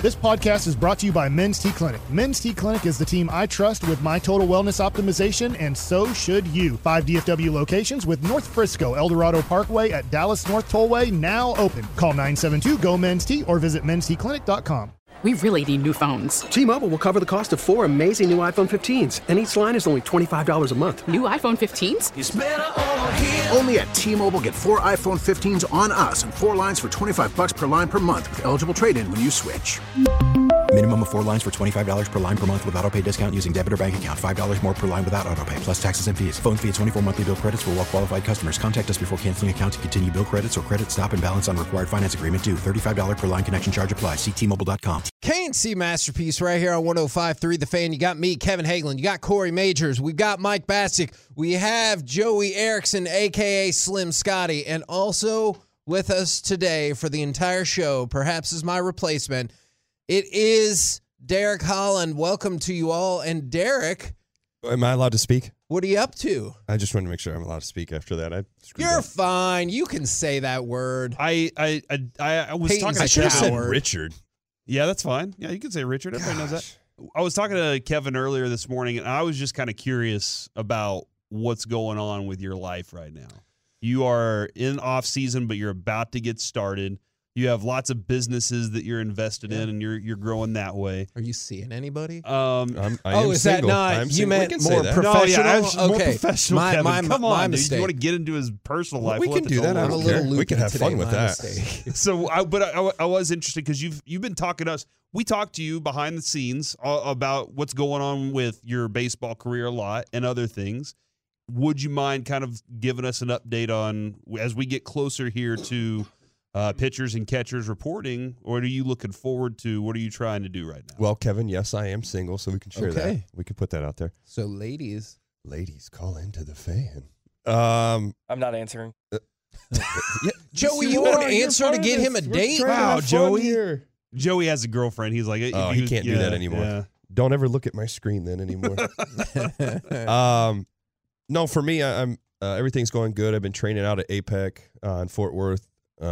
This podcast is brought to you by Men's T Clinic. Men's T Clinic is the team I trust with my total wellness optimization, and so should you. 5 DFW locations with North Frisco, Eldorado Parkway at Dallas North Tollway now open. Call 972-GO-MEN'S-T or visit mensteclinic.com. We really need new phones. T-Mobile will cover the cost of 4 amazing new iPhone 15s, and each line is only $25 a month. New iPhone 15s? It's better over here. Only at T-Mobile, get 4 iPhone 15s on us and 4 lines for $25 per line per month with eligible trade-in when you switch. Minimum of 4 lines for $25 per line per month with autopay discount using debit or bank account. $5 more per line without autopay, plus taxes and fees. Phone fee at 24 monthly bill credits for well-qualified customers. Contact us before canceling account to continue bill credits or credit stop and balance on required finance agreement due. $35 per line connection charge applies. See T-Mobile.com. K&C Masterpiece right here on 105.3 The Fan. You got me, Kevin Hagelin. You got Corey Majors. We've got Mike Bastick. We have Joey Erickson, a.k.a. Slim Scotty. And also with us today for the entire show, perhaps as my replacement, it is Derek Holland. Welcome to you all. And Derek. Am I allowed to speak? What are you up to? I just wanted to make sure I'm allowed to speak after that. You're fine. You can say that word. I was Peyton, talking I should have to said Kevin. Richard. Yeah, that's fine. Yeah, you can say Richard. Everybody knows that. I was talking to Kevin earlier this morning, and I was just kind of curious about what's going on with your life right now. You are in off season, but you're about to get started. You have lots of businesses that you're invested in, and you're growing that way. Are you seeing anybody? I am is that single. not? You meant more that. professional? No, yeah, more okay. professional, Kevin. Come on, my dude. mistake. You want to get into his personal life? We We'll can have to do that. go I'm a over little it. loopy We can have today, fun with my that. mistake. So, I was interested because you've been talking to us. We talked to you behind the scenes about what's going on with your baseball career a lot and other things. Would you mind kind of giving us an update on, as we get closer here to pitchers and catchers reporting, what are you looking forward to? What are you trying to do right now? Well, Kevin, yes, I am single, so we can share that. Okay. We can put that out there. So, ladies, Call into the fan. I'm not answering. Joey, you want to answer to get him a date? Wow, Joey. Joey has a girlfriend. He's like, Oh, he can't do that anymore. Yeah. Don't ever look at my screen then anymore. No, for me, I'm everything's going good. I've been training out at APEC in Fort Worth.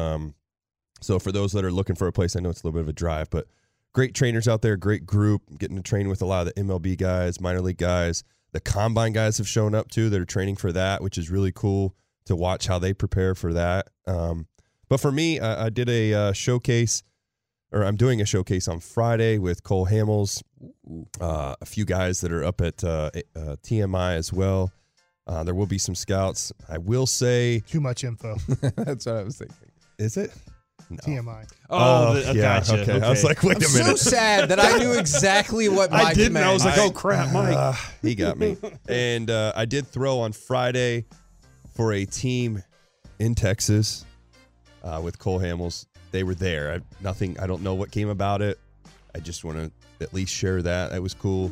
So for those that are looking for a place, I know it's a little bit of a drive, but great trainers out there, great group. I'm getting to train with a lot of the MLB guys, minor league guys. The combine guys have shown up too that are training for that, which is really cool to watch how they prepare for that. But for me, I did a showcase, or I'm doing a showcase on Friday with Cole Hamels, a few guys that are up at TMI as well. There will be some scouts. I will say... Too much info. That's what I was thinking. Is it? No. TMI. Yeah, gotcha. okay. I was like, wait a minute. So sad that I knew exactly what Mike I didn't. meant. I was like, oh, crap, Mike. He got me. And I did throw on Friday for a team in Texas with Cole Hamels. They were there. I don't know what came about it. I just want to at least share that. That was cool.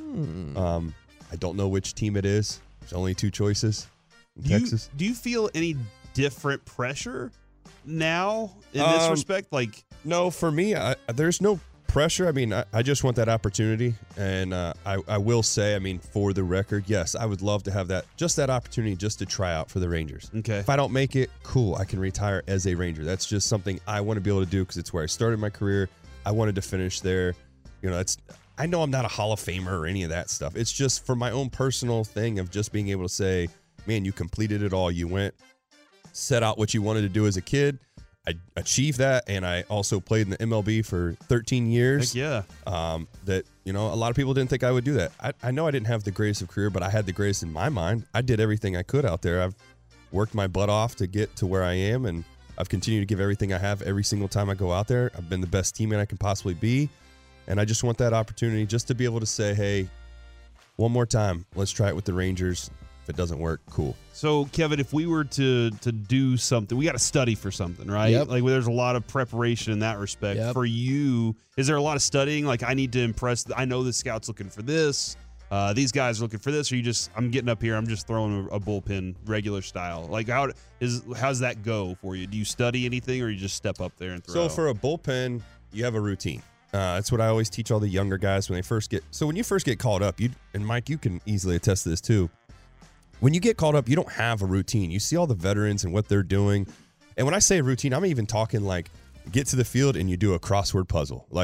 I don't know which team it is. There's only 2 choices in Texas. Do you feel any different pressure now in this respect? Like, no, for me, there's no pressure. I mean, I just want that opportunity. And I will say, I mean, for the record, yes, I would love to have that opportunity just to try out for the Rangers. Okay. If I don't make it, cool. I can retire as a Ranger. That's just something I want to be able to do because it's where I started my career. I wanted to finish there. You know, I know I'm not a Hall of Famer or any of that stuff. It's just for my own personal thing of just being able to say, man, you completed it all. You went, set out what you wanted to do as a kid. I achieved that, and I also played in the MLB for 13 years. heck yeah. That, you know, a lot of people didn't think I would do that. I know I didn't have the greatest of career, but I had the greatest in my mind. I did everything I could out there. I've worked my butt off to get to where I am, and I've continued to give everything I have every single time I go out there. I've been the best teammate I can possibly be, and I just want that opportunity just to be able to say, hey, one more time, let's try it with the Rangers. If it doesn't work, cool. So, Kevin, if we were to do something, we got to study for something, right? Yep. Like, there's a lot of preparation in that respect. Yep. For you, is there a lot of studying? Like, I need to impress, I know the scout's looking for this. These guys are looking for this. Or you just, I'm getting up here, I'm just throwing a bullpen regular style. Like, how's that go for you? Do you study anything, or you just step up there and throw? So for a bullpen, you have a routine. That's what I always teach all the younger guys when they first get. So when you first get called up, and Mike, you can easily attest to this too. When you get called up, you don't have a routine. You see all the veterans and what they're doing. And when I say routine, I'm even talking like get to the field and you do a crossword puzzle. Like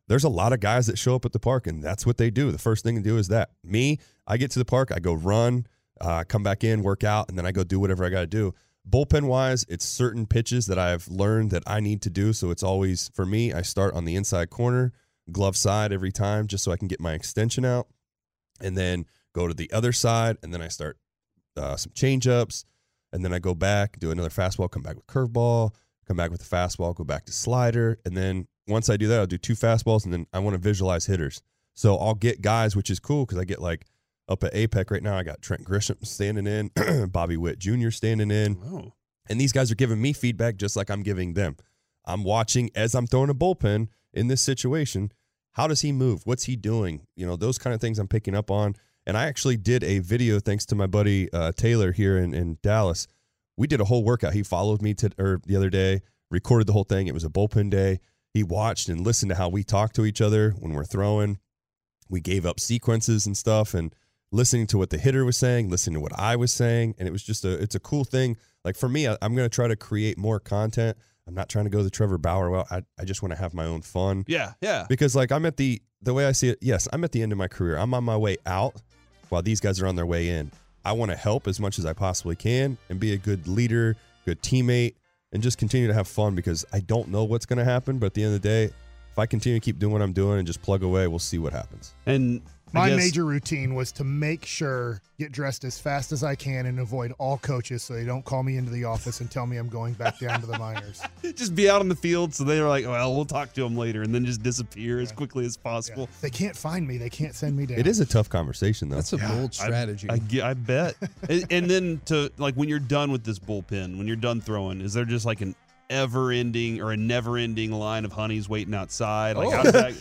there's a lot of guys that show up at the park, and that's what they do. The first thing to do is that. Me, I get to the park, I go run, come back in, work out, and then I go do whatever I got to do. Bullpen-wise, it's certain pitches that I've learned that I need to do, so it's always, for me, I start on the inside corner, glove side every time, just so I can get my extension out, and then go to the other side, and then I start some change-ups, and then I go back, do another fastball, come back with curveball, come back with the fastball, go back to slider, and then once I do that, I'll do 2 fastballs, and then I want to visualize hitters. So I'll get guys, which is cool because I get like up at APEC right now, I got Trent Grisham standing in, Bobby Witt Jr. standing in. Oh. And these guys are giving me feedback just like I'm giving them. I'm watching as I'm throwing a bullpen in this situation. How does he move? What's he doing? You know, those kind of things I'm picking up on. And I actually did a video thanks to my buddy Taylor here in Dallas. We did a whole workout. He followed me the other day, recorded the whole thing. It was a bullpen day. He watched and listened to how we talk to each other when we're throwing. We gave up sequences and stuff, and listening to what the hitter was saying, listening to what I was saying, and it was just it's a cool thing. Like for me, I'm going to try to create more content. I'm not trying to go the Trevor Bauer well. I just want to have my own fun. Yeah. Because like I'm at the way I see it, yes, I'm at the end of my career. I'm on my way out while these guys are on their way in. I want to help as much as I possibly can and be a good leader, good teammate, and just continue to have fun because I don't know what's going to happen. But at the end of the day, if I continue to keep doing what I'm doing and just plug away, we'll see what happens. And my major routine was to make sure, get dressed as fast as I can and avoid all coaches so they don't call me into the office and tell me I'm going back down to the minors. Just be out on the field so they're like, well, we'll talk to them later, and then just disappear as quickly as possible. Yeah. They can't find me. They can't send me down. It is a tough conversation, though. That's a bold strategy. I bet. And then when you're done with this bullpen, when you're done throwing, is there just like an ever-ending or a never-ending line of honeys waiting outside? Like, how does that...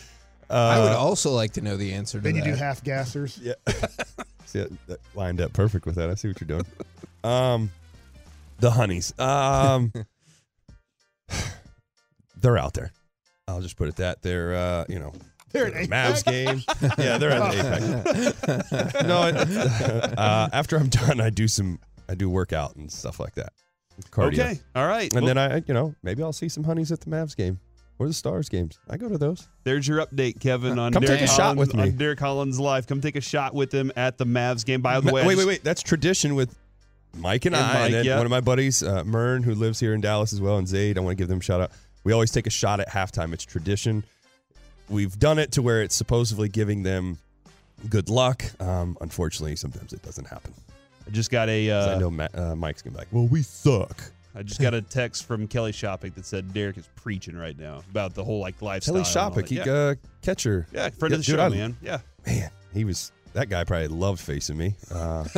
I would also like to know the answer to that. Then you do half gassers. Yeah. See, that lined up perfect with that. I see what you're doing. The honeys. They're out there. I'll just put it that. They're, they're at Mavs game. Yeah, they're at the Apex. No, after I'm done, I do workout and stuff like that. Cardio. Okay. All right. And then maybe I'll see some honeys at the Mavs game. Or the Stars games. I go to those. There's your update, Kevin, on Come Derek take a shot with me. on Derek Collins Live. Come take a shot with him at the Mavs game. By the way, wait. That's tradition with Mike and I. And then one of my buddies, Mern, who lives here in Dallas as well, and Zaid. I want to give them a shout out. We always take a shot at halftime. It's tradition. We've done it to where it's supposedly giving them good luck. Unfortunately, sometimes it doesn't happen. I just got I know Mike's going to be like, well, we suck. I just got a text from Kelly Shoppick that said Derek is preaching right now about the whole lifestyle. Kelly Shoppick, catcher. Yeah, friend of the show, man. Yeah. Man, that guy probably loved facing me. His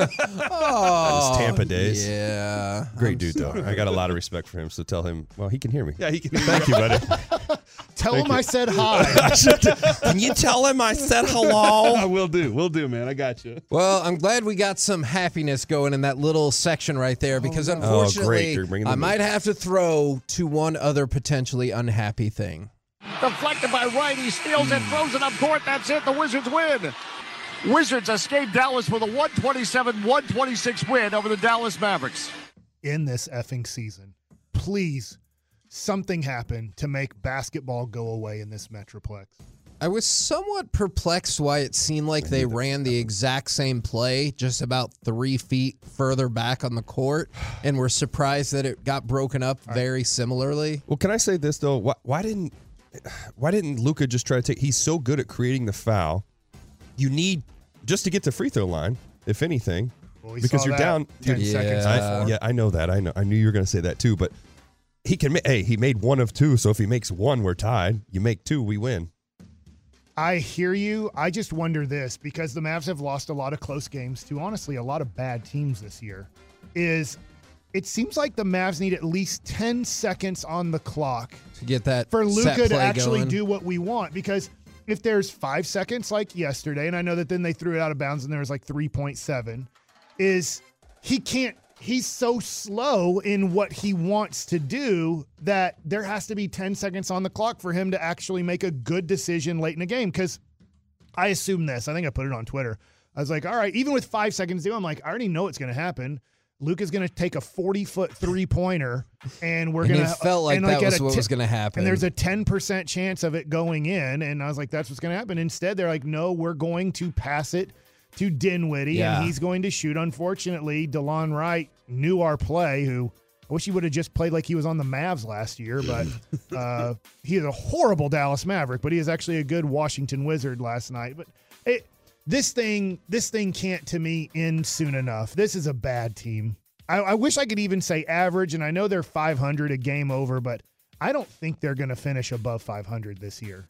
Tampa days. Yeah. Great dude, though. I got a lot of respect for him, so tell him, well, he can hear me. Yeah, he can. Thank you, buddy. Tell him I said hi. Can you tell him I said hello? I will do. Will do, man. I got you. Well, I'm glad we got some happiness going in that little section right there because unfortunately, I might have to throw to one other potentially unhappy thing. Deflected by Wright. He steals it, throws it up court. That's it. The Wizards win. Wizards escape Dallas with a 127-126 win over the Dallas Mavericks. In this effing season, please, something happen to make basketball go away in this Metroplex. I was somewhat perplexed why it seemed like they ran the exact same play just about 3 feet further back on the court and were surprised that it got broken up very similarly. Well, can I say this, though? Why didn't Luka just try to take – he's so good at creating the foul. You need – just to get to free throw line, if anything, because you're down 10 seconds before. Yeah, I know that. I knew you were going to say that too. But he made 1 of 2. So if he makes 1, we're tied. You make 2, we win. I hear you. I just wonder this because the Mavs have lost a lot of close games to honestly a lot of bad teams this year. It seems like the Mavs need at least 10 seconds on the clock to get that for Luka to actually going. do what we want because. If there's 5 seconds like yesterday, and I know that then they threw it out of bounds and there was like 3.7, he's so slow in what he wants to do that there has to be 10 seconds on the clock for him to actually make a good decision late in the game. Because I assume this. I think I put it on Twitter. I was like, all right, even with 5 seconds to do, I'm like, I already know what's going to happen. Luka's going to take a 40-foot three-pointer, and we're And going it to felt like that was what was going to happen. And there's a 10% chance of it going in, and I was like, that's what's going to happen. Instead, they're like, no, we're going to pass it to Dinwiddie, and he's going to shoot. Unfortunately, DeLon Wright knew our play, who I wish he would have just played like he was on the Mavs last year, but he is a horrible Dallas Maverick, but he is actually a good Washington Wizard last night. But this thing can't, to me, end soon enough. This is a bad team. I wish I could even say average, and I know they're 500 a game over, but I don't think they're going to finish above 500 this year.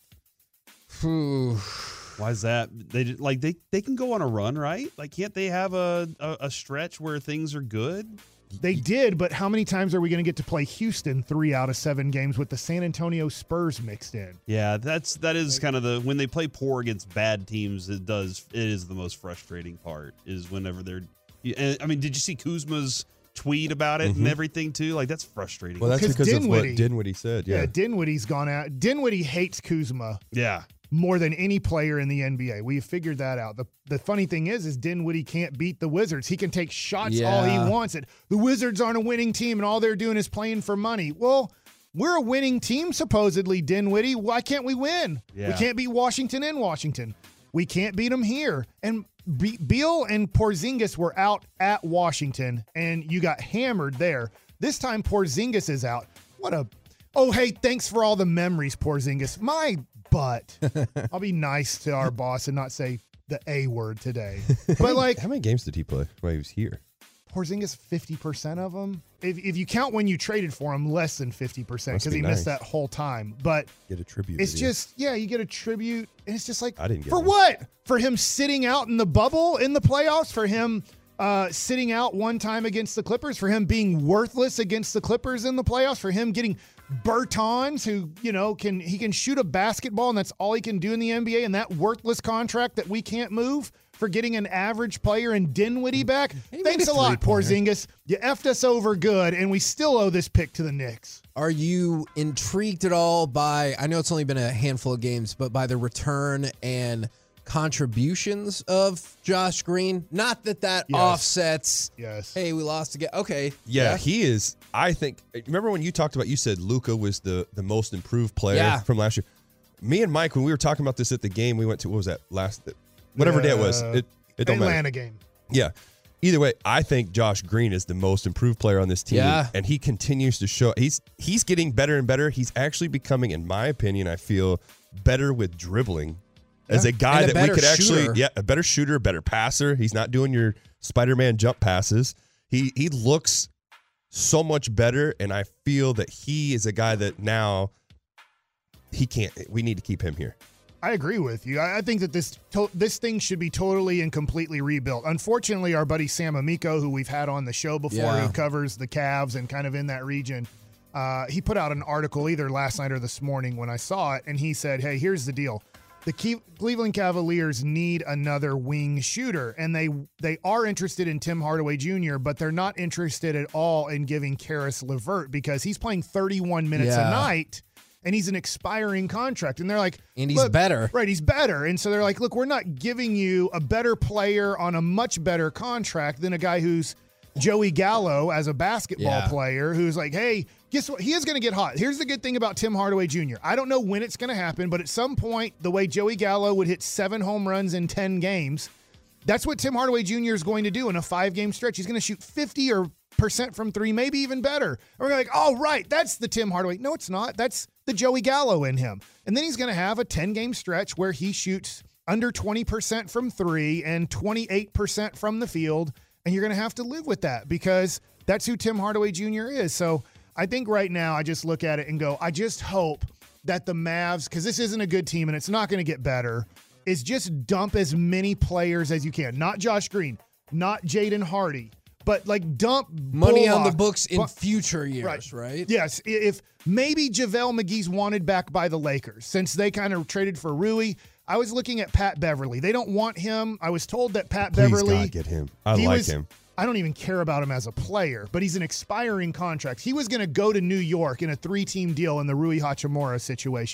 Why is that? They can go on a run, right? Like, can't they have a stretch where things are good? They did, but how many times are we going to get to play Houston 3 out of 7 games with the San Antonio Spurs mixed in? Yeah, that is kind of when they play poor against bad teams. It is the most frustrating part is whenever they're. I mean, did you see Kuzma's tweet about it and everything too? Like, that's frustrating. Well, that's because of what Dinwiddie said. Yeah, Dinwiddie's gone out. Dinwiddie hates Kuzma. Yeah. More than any player in the NBA. We've figured that out. The funny thing is Dinwiddie can't beat the Wizards. He can take shots all he wants. The Wizards aren't a winning team, and all they're doing is playing for money. Well, we're a winning team, supposedly, Dinwiddie. Why can't we win? Yeah. We can't beat Washington in Washington. We can't beat them here. And Beal and Porzingis were out at Washington, and you got hammered there. This time Porzingis is out. Hey, thanks for all the memories, Porzingis. My butt. I'll be nice to our boss and not say the A word today. But like, how many games did he play while he was here? Porzingis, 50% of them. If you count when you traded for him, less than 50% because he missed that whole time. But get a tribute. It's just, you get a tribute, and it's just like, I didn't get for one. what? For him sitting out in the bubble in the playoffs? For him sitting out one time against the Clippers? For him being worthless against the Clippers in the playoffs? For him getting Bertans, who can shoot a basketball, and that's all he can do in the NBA, and that worthless contract that we can't move? For getting an average player in Dinwiddie back? Thanks a lot, Porzingis. You effed us over good, and we still owe this pick to the Knicks. Are you intrigued at all by, I know it's only been a handful of games, but by the return and contributions of Josh Green? Not that offsets, hey, we lost again. Okay. Yeah, he is. I think, remember when you talked about, you said Luka was the most improved player from last year? Me and Mike, when we were talking about this at the game, we went to, what was that whatever day it was. It don't matter. Atlanta game. Yeah. Either way, I think Josh Green is the most improved player on this team. Yeah. And he continues to show he's getting better and better. He's actually becoming, in my opinion, I feel better with dribbling. As a guy that we could actually, a better shooter, a better passer. He's not doing your Spider-Man jump passes. He looks so much better, and I feel that he is a guy that now we need to keep him here. I agree with you. I think that this thing should be totally and completely rebuilt. Unfortunately, our buddy Sam Amico, who we've had on the show before, who covers the Cavs and kind of in that region, he put out an article either last night or this morning when I saw it, and he said, hey, here's the deal. The Cleveland Cavaliers need another wing shooter, and they are interested in Tim Hardaway Jr., but they're not interested at all in giving Karis LeVert because he's playing 31 minutes a night, and he's an expiring contract. And they're like, and he's better. Right, he's better. And so they're like, look, we're not giving you a better player on a much better contract than a guy who's Joey Gallo as a basketball player who's like, hey, guess what? He is going to get hot. Here's the good thing about Tim Hardaway Jr. I don't know when it's going to happen, but at some point, the way Joey Gallo would hit 7 home runs in 10 games, that's what Tim Hardaway Jr. is going to do in a 5-game stretch. He's going to shoot 50% from 3, maybe even better. And we're like, oh, right, that's the Tim Hardaway. No, it's not. That's the Joey Gallo in him. And then he's going to have a 10-game stretch where he shoots under 20% from 3 and 28% from the field. And you're going to have to live with that because that's who Tim Hardaway Jr. is. So I think right now I just look at it and go, I just hope that the Mavs, because this isn't a good team and it's not going to get better, is just dump as many players as you can. Not Josh Green, not Jaden Hardy, but like dump money Bullock, on the books in future years, right? Yes. If maybe JaVale McGee's wanted back by the Lakers since they kind of traded for Rui. I was looking at Pat Beverly. They don't want him. I was told that Pat Beverly. God, get him. I like him. I don't even care about him as a player, but he's an expiring contract. He was going to go to New York in a 3-team deal in the Rui Hachimura situation.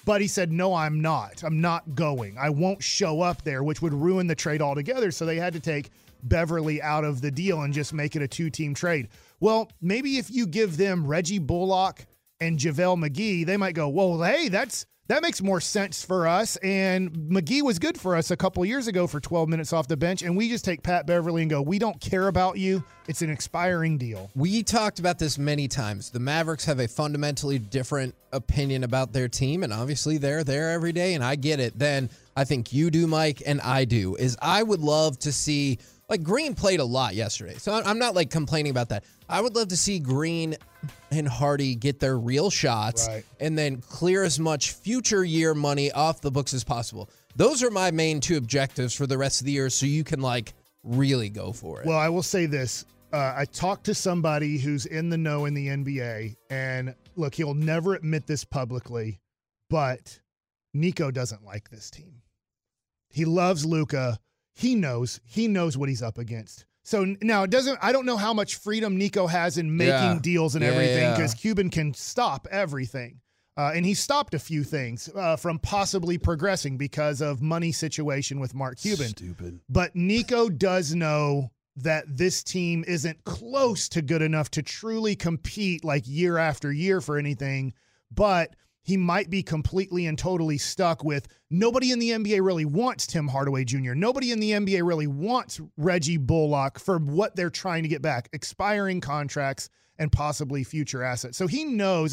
But he said, no, I'm not. I'm not going. I won't show up there, which would ruin the trade altogether. So they had to take Beverly out of the deal and just make it a 2-team trade. Well, maybe if you give them Reggie Bullock and JaVale McGee, they might go, well, hey, that makes more sense for us. And McGee was good for us a couple years ago for 12 minutes off the bench. And we just take Pat Beverly and go, we don't care about you. It's an expiring deal. We talked about this many times. The Mavericks have a fundamentally different opinion about their team. And obviously they're there every day. And I get it. Then I think you do, Mike, and I do, is I would love to see, like, Green played a lot yesterday. So I'm not like complaining about that. I would love to see Green and Hardy get their real shots and then clear as much future year money off the books as possible. Those are my main two objectives for the rest of the year, so you can, like, really go for it. Well, I will say this. I talked to somebody who's in the know in the NBA, and look, he'll never admit this publicly, but Nico doesn't like this team. He loves Luka. He knows what he's up against. So now I don't know how much freedom Nico has in making deals and everything, because Cuban can stop everything. And he stopped a few things from possibly progressing because of money situation with Mark Cuban. Stupid. But Nico does know that this team isn't close to good enough to truly compete like year after year for anything. But he might be completely and totally stuck with nobody in the NBA really wants Tim Hardaway Jr. Nobody in the NBA really wants Reggie Bullock for what they're trying to get back, expiring contracts and possibly future assets. So he knows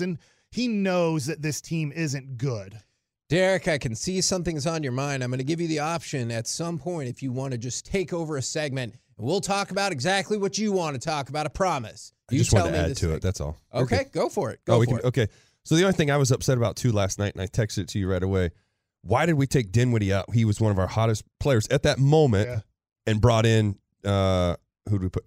that this team isn't good. Derek, I can see something's on your mind. I'm going to give you the option at some point if you want to just take over a segment. And we'll talk about exactly what you want to talk about, I promise. I just want to add to it, that's all. Okay, go for it. Okay. So the only thing I was upset about, too, last night, and I texted it to you right away, why did we take Dinwiddie out? He was one of our hottest players at that moment and brought in, who did we put?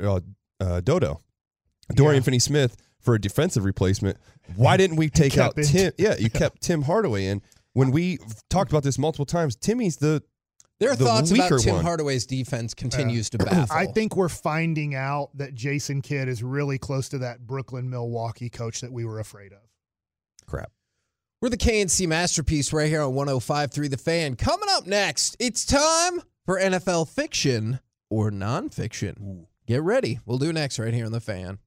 Dorian Finney-Smith for a defensive replacement. Why didn't we take out Tim? Yeah, you kept Tim Hardaway in. When we talked about this multiple times, Timmy's the thoughts about Tim one. Hardaway's defense continues to baffle. I think we're finding out that Jason Kidd is really close to that Brooklyn-Milwaukee coach that we were afraid of. Crap. We're the KNC Masterpiece right here on 105.3 The Fan. Coming up next, it's time for NFL fiction or nonfiction. Ooh. Get ready. We'll do next right here on The Fan.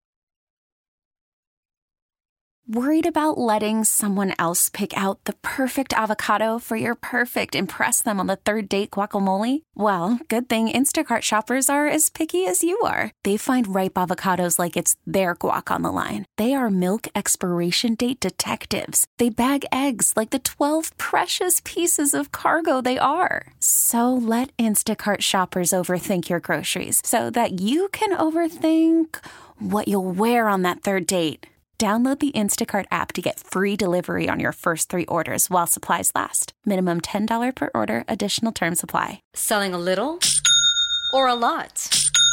Worried about letting someone else pick out the perfect avocado for your perfect impress them on the third date guacamole? Well, good thing Instacart shoppers are as picky as you are. They find ripe avocados like it's their guac on the line. They are milk expiration date detectives. They bag eggs like the 12 precious pieces of cargo they are. So let Instacart shoppers overthink your groceries so that you can overthink what you'll wear on that third date. Download the Instacart app to get free delivery on your first 3 orders while supplies last. Minimum $10 per order. Additional terms apply. Selling a little or a lot?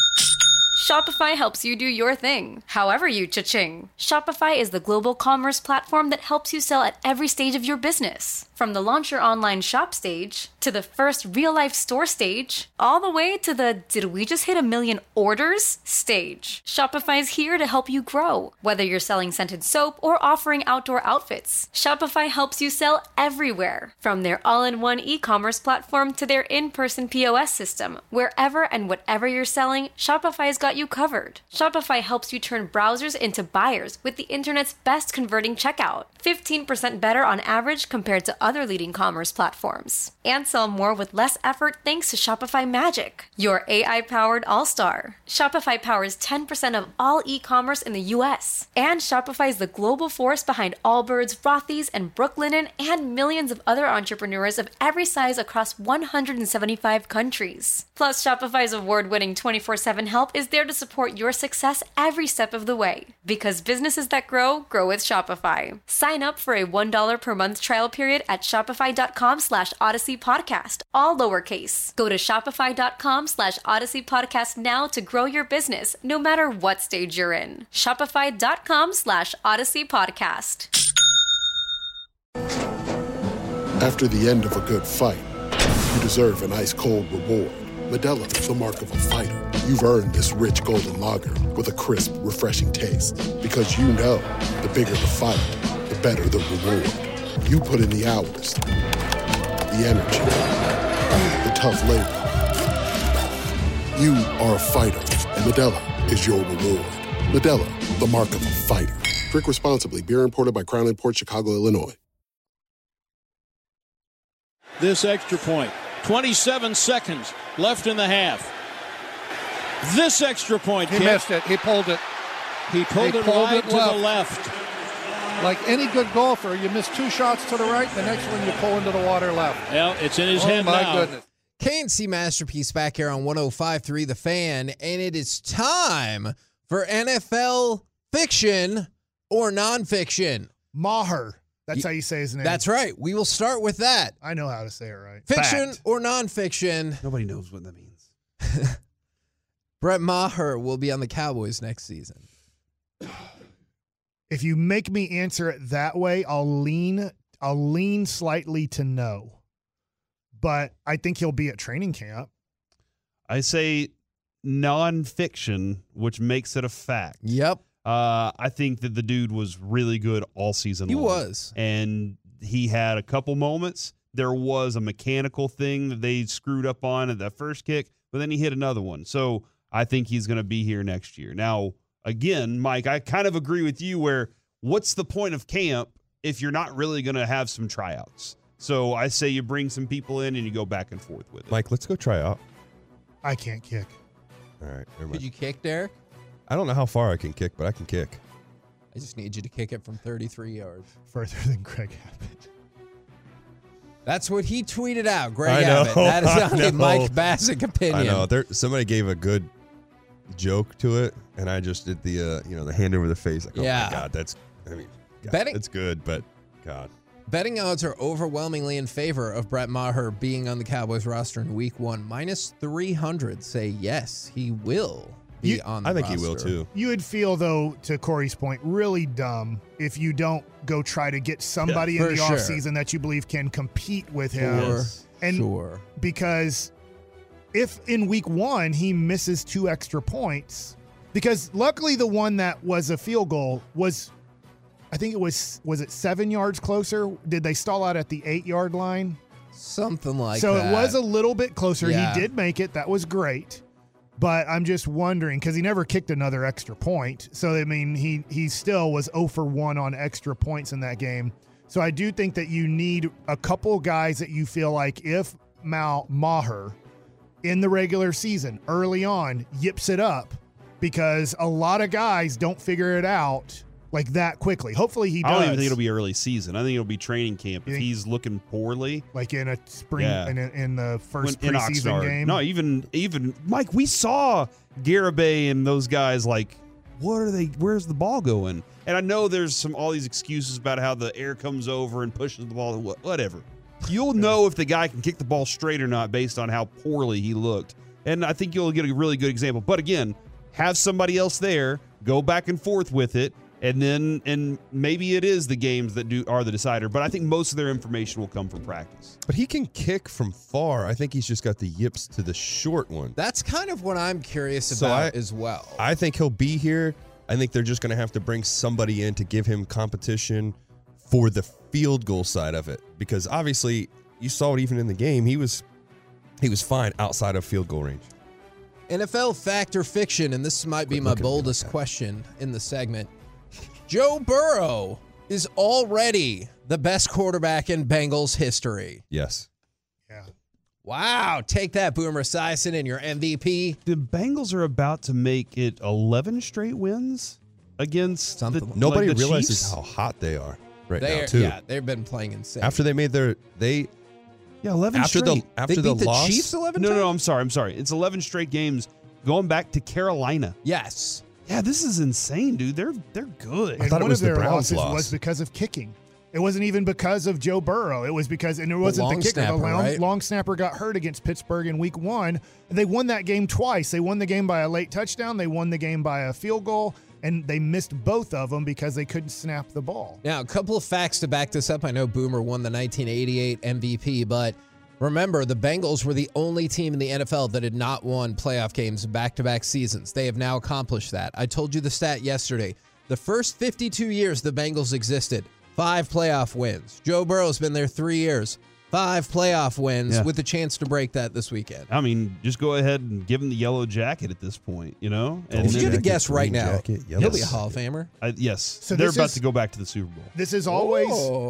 Shopify helps you do your thing, however you cha-ching. Shopify is the global commerce platform that helps you sell at every stage of your business. From the launch your online shop stage, to the first real-life store stage, all the way to the did we just hit 1 million orders stage. Shopify's here to help you grow. Whether you're selling scented soap or offering outdoor outfits, Shopify helps you sell everywhere. From their all-in-one e-commerce platform to their in-person POS system, wherever and whatever you're selling, Shopify's got you covered. Shopify helps you turn browsers into buyers with the internet's best converting checkout. 15% better on average compared to other leading commerce platforms. And sell more with less effort thanks to Shopify Magic, your AI-powered all-star. Shopify powers 10% of all e-commerce in the U.S. And Shopify is the global force behind Allbirds, Rothy's, and Brooklinen, and millions of other entrepreneurs of every size across 175 countries. Plus, Shopify's award-winning 24/7 help is there to support your success every step of the way. Because businesses that grow, grow with Shopify. Sign up for a $1 per month trial period at shopify.com/Odyssey Podcast, all lowercase. Go to shopify.com/Odyssey Podcast now to grow your business, no matter what stage you're in. Shopify.com/Odyssey Podcast. After the end of a good fight, you deserve an ice-cold reward. Modelo, the mark of a fighter. You've earned this rich golden lager with a crisp, refreshing taste. Because you know, the bigger the fight, the better the reward. You put in the hours, the energy, the tough labor. You are a fighter, and Modelo is your reward. Modelo, the mark of a fighter. Drink responsibly. Beer imported by Crown Imports, Chicago, Illinois. This extra point. 27 seconds left in the half. This extra point. He missed it. He pulled it. He pulled it wide to the left. Like any good golfer, you miss 2 shots to the right, the next one you pull into the water left. Well, it's in his head now. Oh, my goodness. KNC Masterpiece back here on 105.3 The Fan, and it is time for NFL fiction or nonfiction. Maher. That's how you say his name. That's right. We will start with that. I know how to say it right. Fiction Fact. or nonfiction. Nobody knows what that means. Brett Maher will be on the Cowboys next season. If you make me answer it that way, I'll lean slightly to no. But I think he'll be at training camp. I say nonfiction, which makes it a fact. Yep. I think that the dude was really good all season long. He was. And he had a couple moments. There was a mechanical thing that they screwed up on at that first kick, but then he hit another one. So I think he's going to be here next year. Now, again, Mike, I kind of agree with you where what's the point of camp if you're not really going to have some tryouts? So I say you bring some people in and you go back and forth with it. Mike, let's go try out. I can't kick. All right. Never mind. Could you kick, Derek? I don't know how far I can kick, but I can kick. I just need you to kick it from 33 yards. Further than Greg Abbott. That's what he tweeted out, Greg Abbott. That is not a Mike Bassick opinion. I know. Somebody gave a good joke to it, and I just did the the hand over the face. Like, oh my God, that's good, but God. Betting odds are overwhelmingly in favor of Brett Maher being on the Cowboys roster in Week 1. -300 say yes, he will be on the roster. I think he will too. You would feel, though, to Corey's point, really dumb if you don't go try to get somebody in the offseason that you believe can compete with him. Because if in Week 1 he misses 2 extra points, because luckily the one that was a field goal was, I think it was it 7 yards closer? Did they stall out at the 8-yard line? Something like that. So it was a little bit closer. Yeah. He did make it. That was great. But I'm just wondering, because he never kicked another extra point. So, I mean, he still was 0 for 1 on extra points in that game. So I do think that you need a couple guys that you feel like if Maher in the regular season early on yips it up, because a lot of guys don't figure it out like that quickly. Hopefully he does. I don't even think it'll be early season. I think it'll be training camp if he's looking poorly. Like in a spring, in the first preseason game. No, even Mike, we saw Garibay and those guys like, what are they? Where's the ball going? And I know there's all these excuses about how the air comes over and pushes the ball. Whatever. You'll know if the guy can kick the ball straight or not based on how poorly he looked. And I think you'll get a really good example. But again, have somebody else there, go back and forth with it. And maybe it is the games that are the decider, but I think most of their information will come from practice. But he can kick from far. I think he's just got the yips to the short one. That's kind of what I'm curious about as well. I think he'll be here. I think they're just going to have to bring somebody in to give him competition for the field goal side of it, because obviously you saw it even in the game. He was fine outside of field goal range. NFL fact or fiction, and this might be my boldest question in the segment. Joe Burrow is already the best quarterback in Bengals history. Yes. Yeah. Wow. Take that, Boomer Esiason, and your MVP. The Bengals are about to make it 11 straight wins against something. Nobody the realizes Chiefs? how hot they are now, too. Yeah, they've been playing insane. After they made 11 after straight. After they the beat the loss, Chiefs 11 No, times? I'm sorry. It's 11 straight games going back to Carolina. Yes. Yeah, this is insane, dude. They're good. And one of their losses was because of kicking. It wasn't even because of Joe Burrow. It was because, and it wasn't the kicker. The long snapper got hurt against Pittsburgh in Week 1. And they won that game twice. They won the game by a late touchdown. They won the game by a field goal. And they missed both of them because they couldn't snap the ball. Now, a couple of facts to back this up. I know Boomer won the 1988 MVP, but remember, the Bengals were the only team in the NFL that had not won playoff games back-to-back seasons. They have now accomplished that. I told you the stat yesterday. The first 52 years the Bengals existed, 5 playoff wins. Joe Burrow's been there 3 years. 5 playoff wins Yeah. with a chance to break that this weekend. I mean, just go ahead and give him the yellow jacket at this point, you know? And if you had to guess right now, jacket, he'll be a Hall of Famer. Yes. So they're this about is- to go back to the Super Bowl. This is always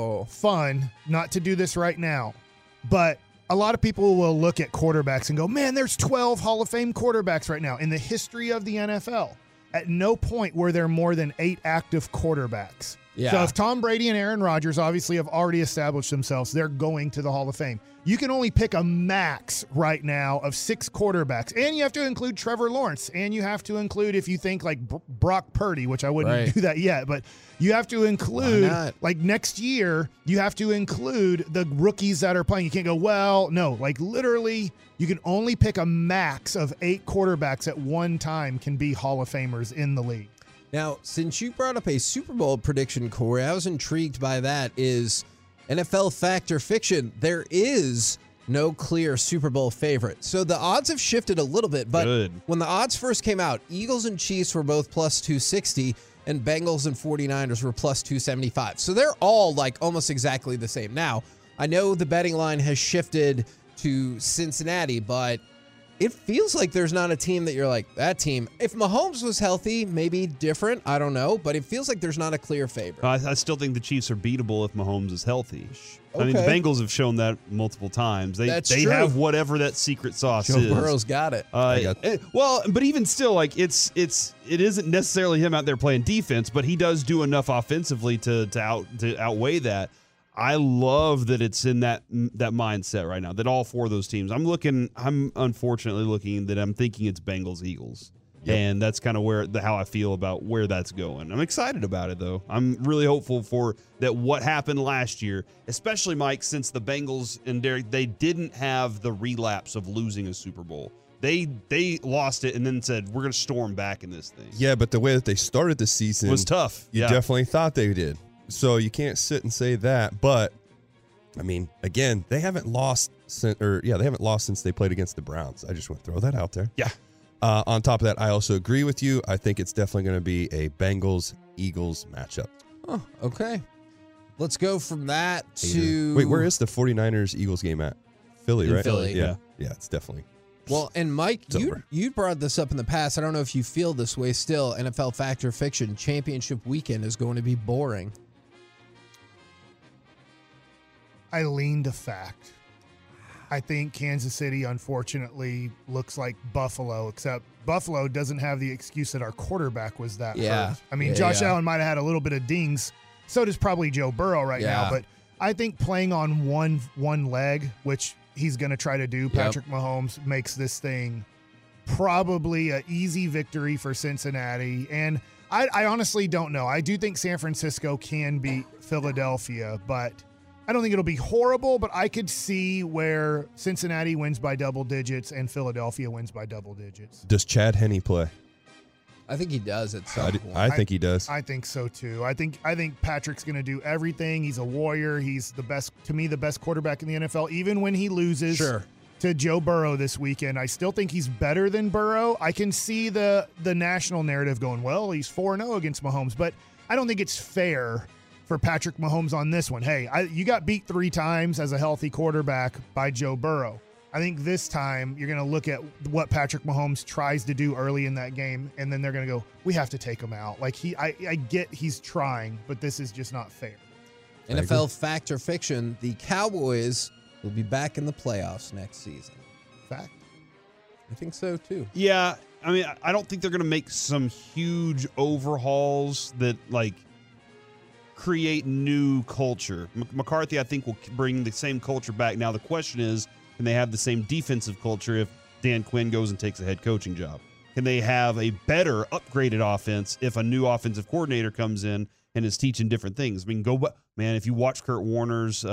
fun not to do this right now, but a lot of people will look at quarterbacks and go, man, there's 12 Hall of Fame quarterbacks right now. In the history of the NFL, at no point were there more than 8 active quarterbacks. Yeah. So if Tom Brady and Aaron Rodgers obviously have already established themselves, they're going to the Hall of Fame. You can only pick a max right now of 6 quarterbacks, and you have to include Trevor Lawrence, and you have to include, if you think like Brock Purdy, which I wouldn't do that yet, but you have to include, like next year, you have to include the rookies that are playing. You can't go, well, no, like literally you can only pick a max of 8 quarterbacks at one time can be Hall of Famers in the league. Now, since you brought up a Super Bowl prediction, Corey, I was intrigued by that. Is NFL Fact or Fiction, there is no clear Super Bowl favorite. So the odds have shifted a little bit, but when the odds first came out, Eagles and Chiefs were both plus 260, and Bengals and 49ers were plus 275. So they're all like almost exactly the same. Now, I know the betting line has shifted to Cincinnati, but it feels like there's not a team that you're like, that team. If Mahomes was healthy, maybe different. I don't know. But it feels like there's not a clear favorite. I still think the Chiefs are beatable if Mahomes is healthy. I mean, the Okay. Bengals have shown that multiple times. They That's they true. have whatever that secret sauce Joe is. Burrow's got it. Well, but even still, like it isn't necessarily him out there playing defense, but he does do enough offensively to outweigh that. I love that it's in that mindset right now, that all 4 of those teams. I'm unfortunately looking that I'm thinking it's Bengals Eagles. Yep. And that's kind of how I feel about where that's going. I'm excited about it, though. I'm really hopeful for that what happened last year, especially, Mike, since the Bengals and Derek, they didn't have the relapse of losing a Super Bowl. They lost it and then said, we're going to storm back in this thing. Yeah, but the way that they started the season Was tough. You Yeah. definitely thought they did. So you can't sit and say that. But I mean, again, they haven't lost since they played against the Browns. I just want to throw that out there. Yeah. On top of that, I also agree with you. I think it's definitely going to be a Bengals-Eagles matchup. Oh, okay. Let's go from that to... Wait, where is the 49ers-Eagles game at? Philly, In right? Philly. Yeah, it's definitely. Well, and Mike, It's over. you brought this up in the past. I don't know if you feel this way still. NFL Fact or Fiction championship weekend is going to be boring. I lean to fact. I think Kansas City, unfortunately, looks like Buffalo, except Buffalo doesn't have the excuse that our quarterback was that hurt. I mean, Josh Allen might have had a little bit of dings. So does probably Joe Burrow right now. But I think playing on one leg, which he's going to try to do, Patrick Mahomes, makes this thing probably an easy victory for Cincinnati. And I honestly don't know. I do think San Francisco can beat Philadelphia, but I don't think it'll be horrible, but I could see where Cincinnati wins by double digits and Philadelphia wins by double digits. Does Chad Henne play? I think he does at some point. I think he does. I think so too. I think Patrick's going to do everything. He's a warrior. He's the best quarterback in the NFL, even when he loses to Joe Burrow this weekend. I still think he's better than Burrow. I can see the national narrative going, well, he's 4-0 against Mahomes, but I don't think it's fair for Patrick Mahomes on this one. Hey, you got beat 3 times as a healthy quarterback by Joe Burrow. I think this time you're going to look at what Patrick Mahomes tries to do early in that game, and then they're going to go, we have to take him out. Like I get he's trying, but this is just not fair. NFL Fact or Fiction, the Cowboys will be back in the playoffs next season. Fact. I think so too. Yeah, I mean, I don't think they're going to make some huge overhauls that like create new culture. McCarthy, I think, will bring the same culture back. Now, the question is, can they have the same defensive culture if Dan Quinn goes and takes a head coaching job? Can they have a better, upgraded offense if a new offensive coordinator comes in and is teaching different things? I mean, if you watch Kurt Warner's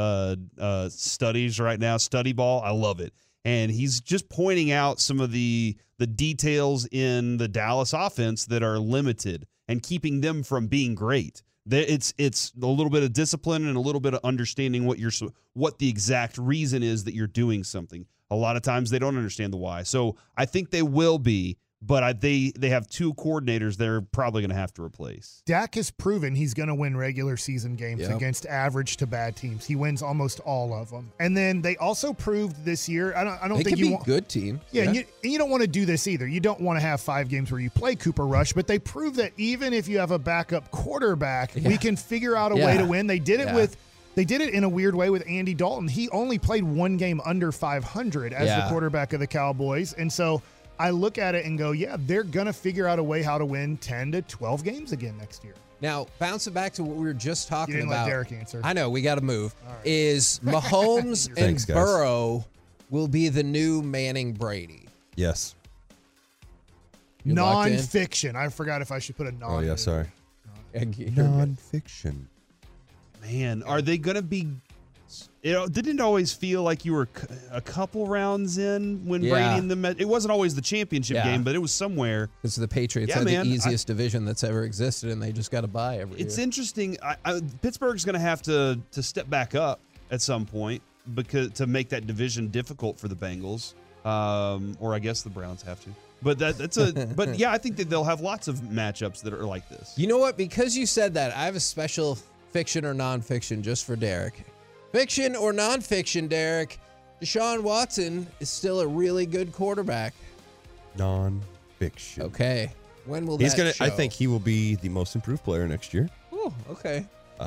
studies right now, study ball, I love it. And he's just pointing out some of the details in the Dallas offense that are limited and keeping them from being great. It's a little bit of discipline and a little bit of understanding what the exact reason is that you're doing something. A lot of times they don't understand the why. So I think they will be but they have two coordinators they're probably going to have to replace. Dak has proven he's going to win regular season games against average to bad teams. He wins almost all of them. And then they also proved this year, I don't they think could you be want good team. Yeah, and you don't want to do this either. You don't want to have 5 games where you play Cooper Rush, but they prove that even if you have a backup quarterback, we can figure out a way to win. They did it They did it in a weird way with Andy Dalton. He only played 1 game under 500 as the quarterback of the Cowboys. And so I look at it and go, yeah, they're going to figure out a way how to win 10 to 12 games again next year. Now, bouncing back to what we were just talking you didn't about. Let Derek answer. I know, we got to move. Right. Is Mahomes and Thanks, guys. Burrow will be the new Manning Brady? Yes. You're locked in? Non-fiction. I forgot if I should put a non. Oh, yeah, sorry. Non-fiction. Man, are they going to be... didn't it always feel like you were a couple rounds in when Brady and them... It wasn't always the championship game, but it was somewhere. Because the Patriots had the easiest division that's ever existed, and they just got to buy every year. It's interesting. Pittsburgh's going to have to step back up at some point because to make that division difficult for the Bengals, or I guess the Browns have to. But but yeah, I think that they'll have lots of matchups that are like this. You know what? Because you said that, I have a special fiction or nonfiction just for Derek. Fiction or nonfiction, Derek? Deshaun Watson is still a really good quarterback. Non-fiction. Okay. When will He's that gonna? show? I think he will be the most improved player next year. Oh, okay.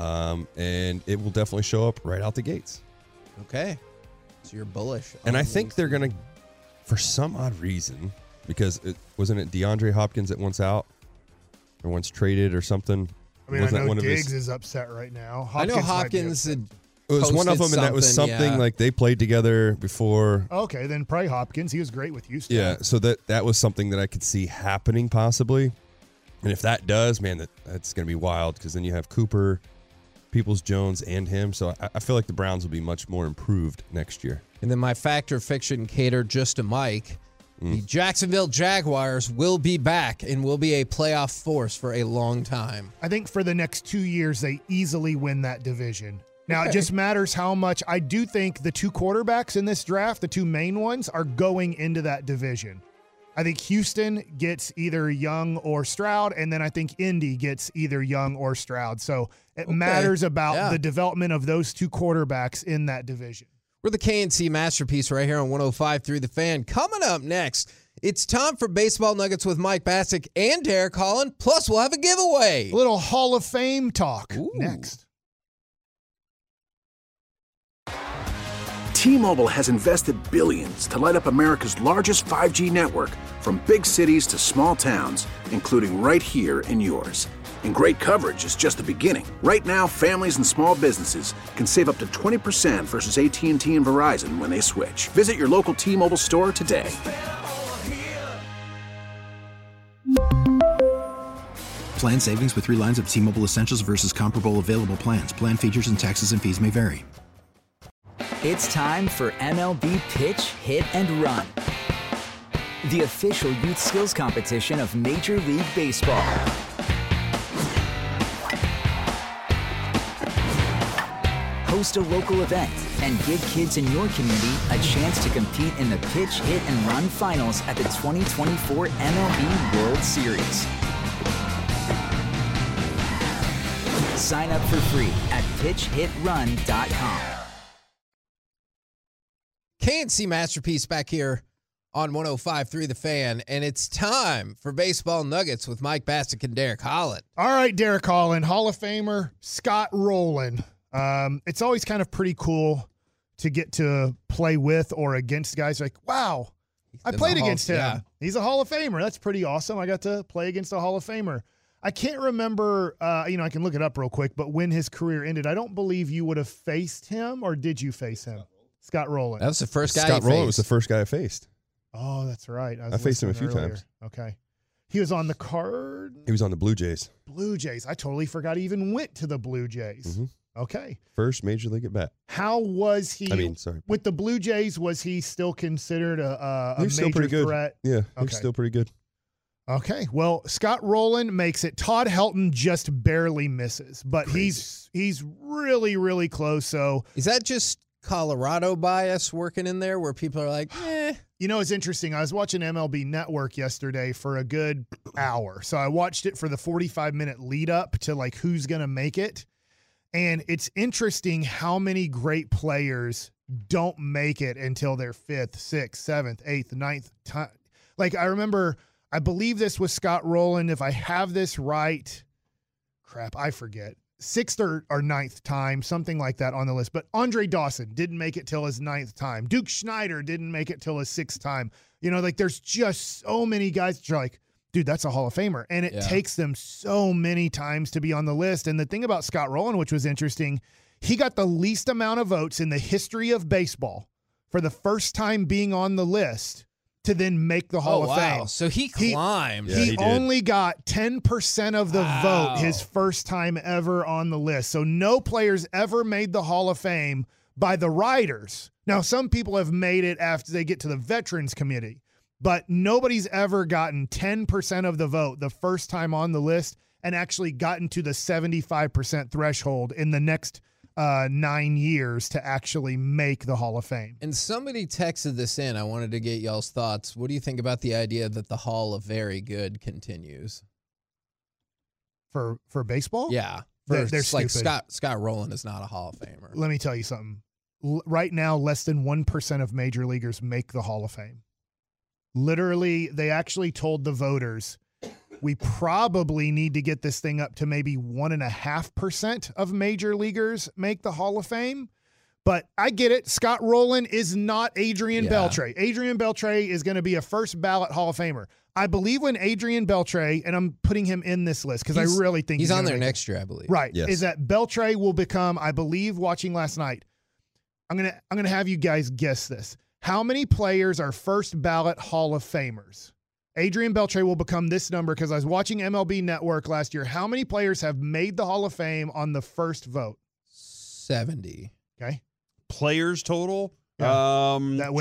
And it will definitely show up right out the gates. Okay. So you're bullish. And I think they're gonna, for some odd reason, because wasn't it DeAndre Hopkins that once out or once traded or something? I mean, wasn't I know that one Diggs of his, is upset right now. I know Hopkins had it was one of them, and that was something like they played together before. Okay, then probably Hopkins. He was great with Houston. Yeah, so that was something that I could see happening possibly. And if that does, man, that's going to be wild because then you have Cooper, Peoples-Jones, and him. So I feel like the Browns will be much more improved next year. And then my factor fiction catered just to Mike. The Jacksonville Jaguars will be back and will be a playoff force for a long time. I think for the next 2 years, they easily win that division. Now, it just matters how much. I do think the 2 quarterbacks in this draft, the 2 main ones, are going into that division. I think Houston gets either Young or Stroud, and then I think Indy gets either Young or Stroud. So it matters about the development of those 2 quarterbacks in that division. We're the KNC Masterpiece right here on 105.3 The Fan. Coming up next, it's time for Baseball Nuggets with Mike Bassick and Derek Holland. Plus, we'll have a giveaway. A little Hall of Fame talk next. T-Mobile has invested billions to light up America's largest 5G network, from big cities to small towns, including right here in yours. And great coverage is just the beginning. Right now, families and small businesses can save up to 20% versus AT&T and Verizon when they switch. Visit your local T-Mobile store today. Plan savings with 3 lines of T-Mobile Essentials versus comparable available plans. Plan features and taxes and fees may vary. It's time for MLB Pitch, Hit, and Run, the official youth skills competition of Major League Baseball. Host a local event and give kids in your community a chance to compete in the Pitch, Hit, and Run finals at the 2024 MLB World Series. Sign up for free at pitchhitrun.com. KNC Masterpiece back here on 105.3 The Fan, and it's time for Baseball Nuggets with Mike Bassick and Derek Holland. All right, Derek Holland, Hall of Famer Scott Rowland. It's always kind of pretty cool to get to play with or against guys like, wow, I played against him. Yeah. He's a Hall of Famer. That's pretty awesome. I got to play against a Hall of Famer. I can't remember, I can look it up real quick, but when his career ended, I don't believe you would have faced him, or did you face him? Scott Rowland. That was the first guy Scott Rowland was the first guy I faced. Oh, that's right. I faced him a few times. Okay. He was on the card? He was on the Blue Jays. Blue Jays. I totally forgot he even went to the Blue Jays. Mm-hmm. Okay. First Major League at bat. How was he? Sorry. With the Blue Jays, was he still considered a major still pretty good. Threat? Yeah, he was still pretty good. Okay. Well, Scott Rowland makes it. Todd Helton just barely misses, but he's really, really close. So is that just Colorado bias working in there where people are like, You know, it's interesting. I was watching MLB Network yesterday for a good hour. So I watched it for the 45-minute lead up to like who's going to make it. And it's interesting how many great players don't make it until their 5th, 6th, 7th, 8th, 9th time. Like I remember, I believe this was Scott Rowland. If I have this right, crap, I forget. 6th or 9th time, something like that on the list. But Andre Dawson didn't make it till his 9th time. Duke Schneider didn't make it till his 6th time. You know, like there's just so many guys that are like, dude, that's a Hall of Famer. And it takes them so many times to be on the list. And the thing about Scott Rowland, which was interesting, he got the least amount of votes in the history of baseball for the first time being on the list to then make the Hall of Fame. So he climbed. He only got 10% of the vote his first time ever on the list. So no players ever made the Hall of Fame by the writers. Now, some people have made it after they get to the Veterans Committee, but nobody's ever gotten 10% of the vote the first time on the list and actually gotten to the 75% threshold in the next 9 years to actually make the Hall of Fame. And somebody texted this in. I wanted to get y'all's thoughts. What do you think about the idea that the Hall of Very Good continues? For baseball? Yeah. They're like stupid. Scott Rowland is not a Hall of Famer. Let me tell you something. Right now, less than 1% of major leaguers make the Hall of Fame. Literally, they actually told the voters, we probably need to get this thing up to maybe 1.5% of major leaguers make the Hall of Fame. But I get it. Scott Rowland is not Adrian Beltre. Adrian Beltre is going to be a first ballot Hall of Famer. I believe when Adrian Beltre, and I'm putting him in this list because I really think he's on there next year, I believe. Right. Yes. Is that Beltre will become, I believe, watching last night. I'm gonna have you guys guess this. How many players are first ballot Hall of Famers? Adrian Beltre will become this number because I was watching MLB Network last year. How many players have made the Hall of Fame on the first vote? 70. Okay. Players total? Yeah.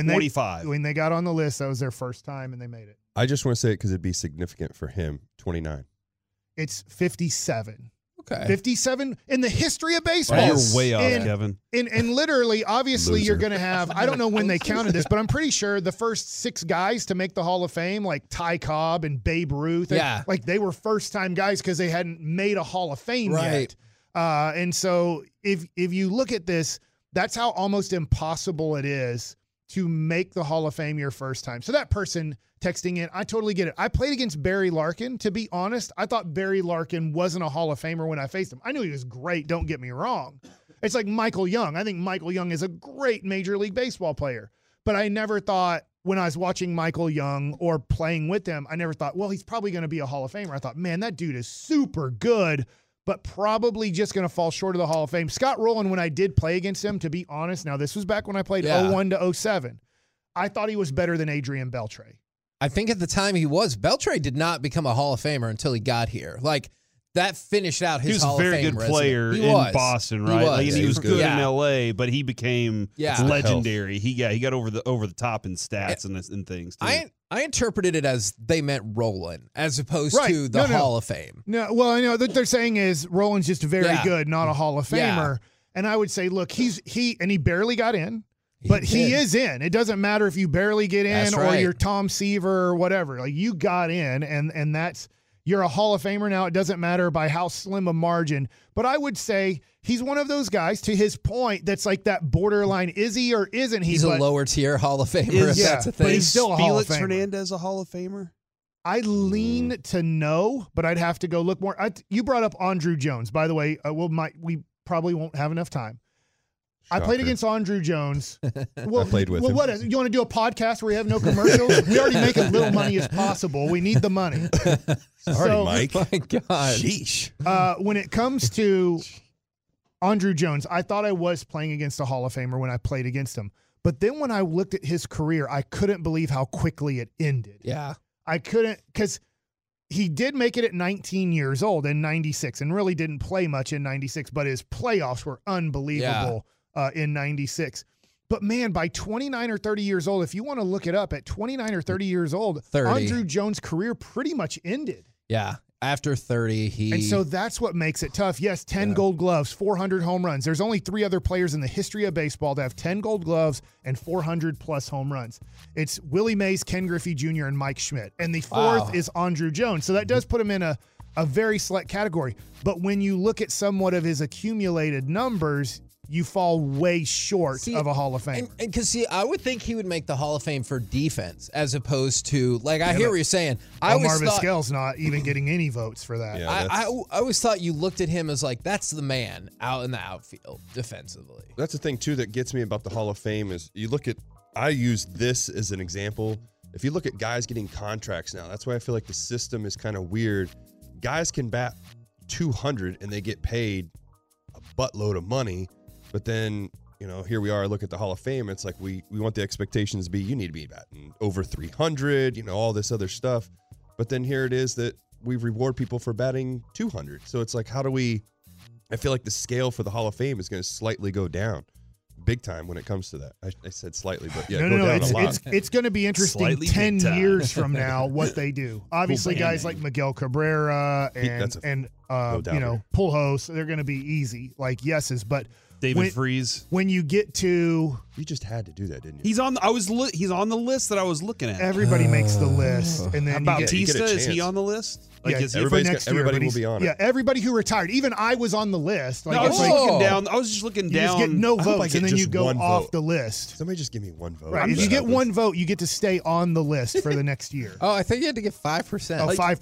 25. When they got on the list, that was their first time, and they made it. I just want to say it because it'd be significant for him. 29. It's 57. Okay. 57 in the history of baseball. You're way off, Kevin. And literally, obviously, Loser. you're going to have, I don't know when they counted this, but I'm pretty sure the first 6 guys to make the Hall of Fame, like Ty Cobb and Babe Ruth, like they were first-time guys because they hadn't made a Hall of Fame yet. And so if you look at this, that's how almost impossible it is to make the Hall of Fame your first time. So that person texting in, I totally get it. I played against Barry Larkin. To be honest, I thought Barry Larkin wasn't a Hall of Famer when I faced him. I knew he was great, don't get me wrong. It's like Michael Young. I think Michael Young is a great Major League Baseball player. But I never thought when I was watching Michael Young or playing with him, I never thought, well, he's probably going to be a Hall of Famer. I thought, man, that dude is super good, but probably just going to fall short of the Hall of Fame. Scott Rowland, when I did play against him, to be honest, now this was back when I played 01 to 07, I thought he was better than Adrian Beltre. I think at the time he was. Beltre did not become a Hall of Famer until he got here. Like, that finished out his Hall of Fame. He was a very good player in Boston, right? He was good in L.A., but he became legendary. He got over the top in stats and things, too. I interpreted it as they meant Rowland as opposed to the Hall of Fame. No, well, I know what they're saying is Rowland's just very good, not a Hall of Famer. And I would say, look, he barely got in. But he is in. It doesn't matter if you barely get in or you're Tom Seaver or whatever. Like, you got in, and that's you're a Hall of Famer now. It doesn't matter by how slim a margin. But I would say he's one of those guys, to his point, that's like that borderline. Is he or isn't he? He's a lower tier Hall of Famer, if that's a thing. But he's still a Hall of Famer. Felix Hernandez a Hall of Famer? I lean to no, but I'd have to go look more. You brought up Andruw Jones. By the way, we probably won't have enough time. Shocker. I played against Andruw Jones. Well, I played with him. What is, you want to do a podcast where we have no commercials? We already make as little money as possible. We need the money. Sorry, Mike. My God. Sheesh. When it comes to Andruw Jones, I thought I was playing against a Hall of Famer when I played against him. But then when I looked at his career, I couldn't believe how quickly it ended. Yeah. I couldn't, because he did make it at 19 years old in 96 and really didn't play much in 96, but his playoffs were unbelievable in 96. But man, by 29 or 30 years old, if you want to look it up, at 29 or 30 years old, 30. Andruw Jones' career pretty much ended. Yeah. After 30, And so that's what makes it tough. Yes, 10 Gold Gloves, 400 home runs. There's only 3 other players in the history of baseball to have 10 Gold Gloves and 400-plus home runs. It's Willie Mays, Ken Griffey Jr., and Mike Schmidt. And the fourth is Andruw Jones. So that does put him in a very select category. But when you look at somewhat of his accumulated numbers, you fall way short of a Hall of Fame. And because, I would think he would make the Hall of Fame for defense as opposed to, like, I hear what you're saying. Omar Vizquel's not even getting any votes for that. Yeah, I always thought you looked at him as, like, that's the man out in the outfield defensively. That's the thing, too, that gets me about the Hall of Fame is you look at, I use this as an example. If you look at guys getting contracts now, that's why I feel like the system is kind of weird. Guys can bat 200 and they get paid a buttload of money. But then, here we are, look at the Hall of Fame. It's like we want the expectations to be, you need to be batting over 300, all this other stuff. But then here it is that we reward people for batting 200. So it's like, I feel like the scale for the Hall of Fame is going to slightly go down big time when it comes to that. I said slightly, but yeah, no, it's going to be interesting slightly 10 years from now what they do. Obviously, guys like Miguel Cabrera and Pujols, they're going to be easy, like yeses, but David Freese. When you get to, you just had to do that, didn't you? He's on the list that I was looking at. Everybody makes the list, and then Bautista, is he on the list? Like, everybody will be on it. Yeah, everybody who retired. Even I was on the list. Like, I was looking down. I was just looking down. You just get no votes, and then you go off the list. Somebody just give me one vote. Right. If you get one vote, you get to stay on the list for the next year. Oh, I think you had to get 5%. Oh, 5%.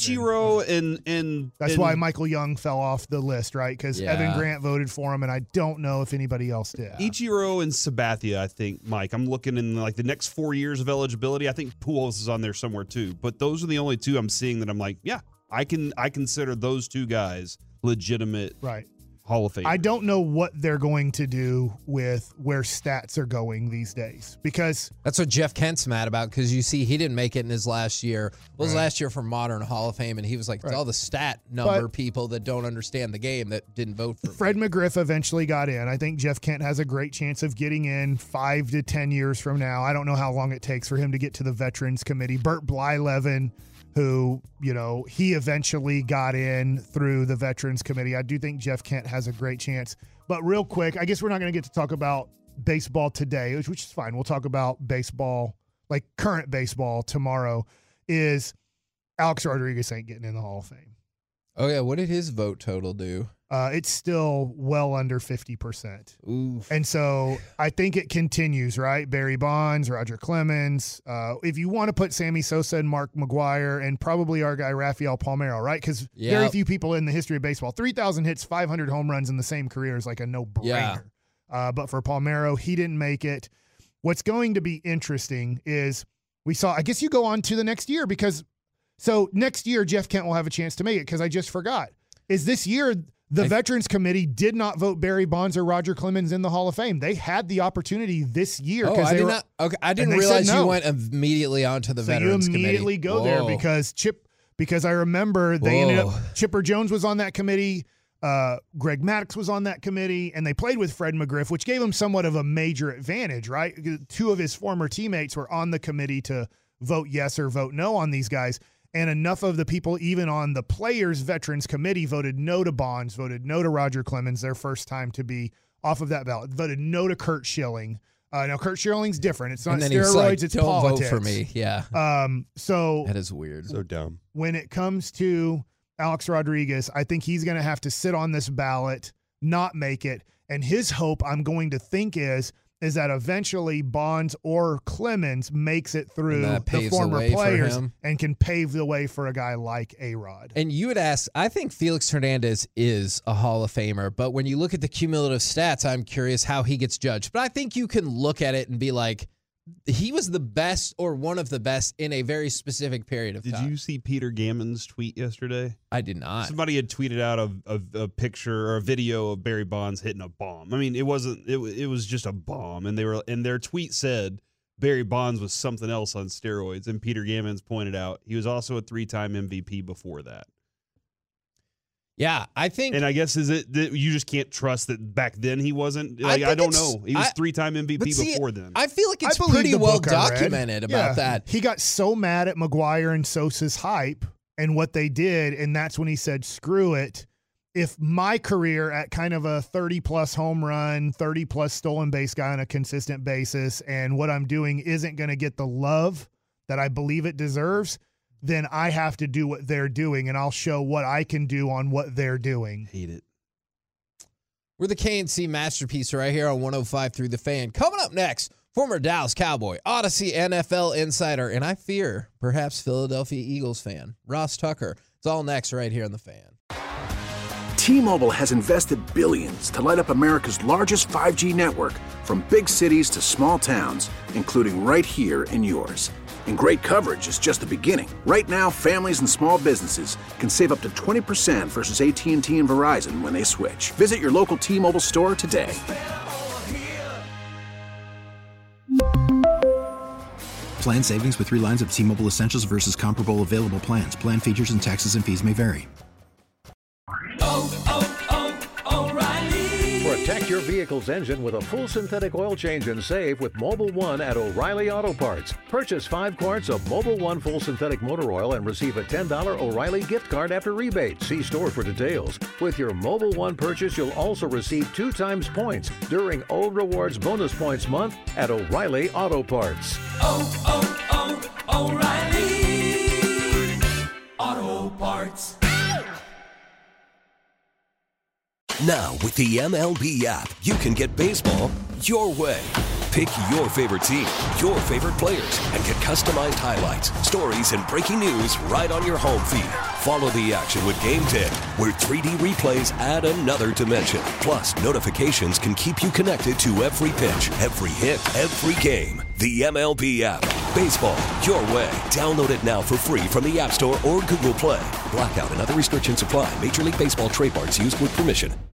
Ichiro and that's why Michael Young fell off the list, right? Because Evan Grant voted for him, and I don't know if anybody else did. Ichiro and Sabathia, I think, Mike. I'm looking in like the next 4 years of eligibility. I think Pujols is on there somewhere too. But those are the only two I'm seeing that I'm like, yeah, I consider those two guys legitimate Hall of Fame. I don't know what they're going to do with where stats are going these days, because that's what Jeff Kent's mad about, because you see he didn't make it in his last year. Well, his last year for Modern Hall of Fame, and he was like, it's all the stat number people that don't understand the game that didn't vote for Fred McGriff eventually got in. I think Jeff Kent has a great chance of getting in 5 to 10 years from now. I don't know how long it takes for him to get to the Veterans Committee. Burt Blyleven, who, he eventually got in through the Veterans Committee. I do think Jeff Kent has a great chance. But real quick, I guess we're not going to get to talk about baseball today, which is fine. We'll talk about baseball, like current baseball tomorrow, is Alex Rodriguez ain't getting in the Hall of Fame. Oh, yeah. What did his vote total do? It's still well under 50%. Oof. And so I think it continues, right? Barry Bonds, Roger Clemens. If you want to put Sammy Sosa and Mark McGwire, and probably our guy Rafael Palmeiro, right? Because very few people in the history of baseball, 3,000 hits, 500 home runs in the same career is like a no-brainer. Yeah. But for Palmeiro, he didn't make it. What's going to be interesting is I guess you go on to the next year, because so next year Jeff Kent will have a chance to make it, because I just forgot. Is this year the Veterans Committee did not vote Barry Bonds or Roger Clemens in the Hall of Fame. They had the opportunity this year. Oh, I didn't realize you went immediately onto the Veterans Committee. You immediately go there because I remember they ended up, Chipper Jones was on that committee. Greg Maddux was on that committee, and they played with Fred McGriff, which gave him somewhat of a major advantage, right? 2 of his former teammates were on the committee to vote yes or vote no on these guys. And enough of the people, even on the Players Veterans Committee, voted no to Bonds, voted no to Roger Clemens, their first time to be off of that ballot, voted no to Curt Schilling. Now, Curt Schilling's different. It's not steroids, it's politics. Don't vote for me, yeah. So that is weird. So dumb. When it comes to Alex Rodriguez, I think he's going to have to sit on this ballot, not make it. And his hope, I'm going to think, is that eventually Bonds or Clemens makes it through the former players and can pave the way for a guy like A-Rod. And you would ask, I think Felix Hernandez is a Hall of Famer, but when you look at the cumulative stats, I'm curious how he gets judged. But I think you can look at it and be like, he was the best or one of the best in a very specific period of time. Did you see Peter Gammon's tweet yesterday? I did not. Somebody had tweeted out a picture or a video of Barry Bonds hitting a bomb. I mean, it wasn't. It was just a bomb, and their tweet said Barry Bonds was something else on steroids. And Peter Gammons pointed out he was also a 3-time MVP before that. Yeah, I think. And I guess is it that you just can't trust that back then he wasn't? Like, I don't know. He was 3-time MVP before then. I feel like it's pretty well documented about that. He got so mad at McGwire and Sosa's hype and what they did. And that's when he said, screw it. If my career at kind of a 30-plus home run, 30-plus stolen base guy on a consistent basis, and what I'm doing isn't going to get the love that I believe it deserves, then I have to do what they're doing, and I'll show what I can do on what they're doing. Hate it. We're the KNC Masterpiece right here on 105.3 The Fan. Coming up next, former Dallas Cowboy, Odyssey NFL insider, and I fear perhaps Philadelphia Eagles fan, Ross Tucker. It's all next right here on The Fan. T-Mobile has invested billions to light up America's largest 5G network, from big cities to small towns, including right here in yours. And great coverage is just the beginning. Right now, families and small businesses can save up to 20% versus AT&T and Verizon when they switch. Visit your local T-Mobile store today. Plan savings with 3 lines of T-Mobile Essentials versus comparable available plans. Plan features and taxes and fees may vary. Protect your vehicle's engine with a full synthetic oil change and save with Mobil 1 at O'Reilly Auto Parts. Purchase 5 quarts of Mobil 1 full synthetic motor oil and receive a $10 O'Reilly gift card after rebate. See store for details. With your Mobil 1 purchase, you'll also receive 2 times points during O Rewards Bonus Points Month at O'Reilly Auto Parts. O'Reilly Auto Parts. Now, with the MLB app, you can get baseball your way. Pick your favorite team, your favorite players, and get customized highlights, stories, and breaking news right on your home feed. Follow the action with Game 10, where 3D replays add another dimension. Plus, notifications can keep you connected to every pitch, every hit, every game. The MLB app. Baseball your way. Download it now for free from the App Store or Google Play. Blackout and other restrictions apply. Major League Baseball trademarks used with permission.